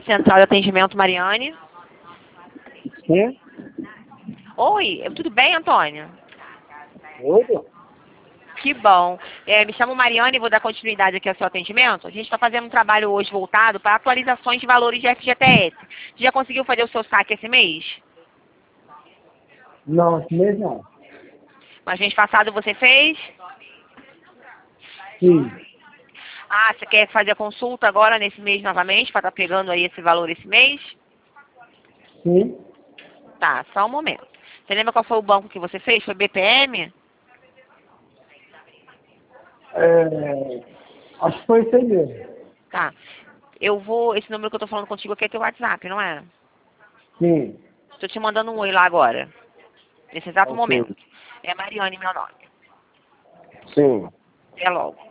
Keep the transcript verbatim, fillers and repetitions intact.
Central de Atendimento, Mariane. Sim? Oi, tudo bem, Antônio? Tudo? Que bom. É, me chamo Mariane e vou dar continuidade aqui ao seu atendimento. A gente está fazendo um trabalho hoje voltado para atualizações de valores de F G T S. Você já conseguiu fazer o seu saque esse mês? Não, esse mês não. Mas mês passado você fez? Sim. Ah, você quer fazer a consulta agora nesse mês novamente, para estar pegando aí esse valor esse mês? Sim. Tá, só um momento. Você lembra qual foi o banco que você fez? Foi B P M? É, acho que foi isso aí mesmo. Tá. Eu vou... Esse número que eu tô falando contigo aqui é teu WhatsApp, não é? Sim. Tô te mandando um oi lá agora. Nesse exato Ok. momento. É Mariane meu nome. Sim. Até logo.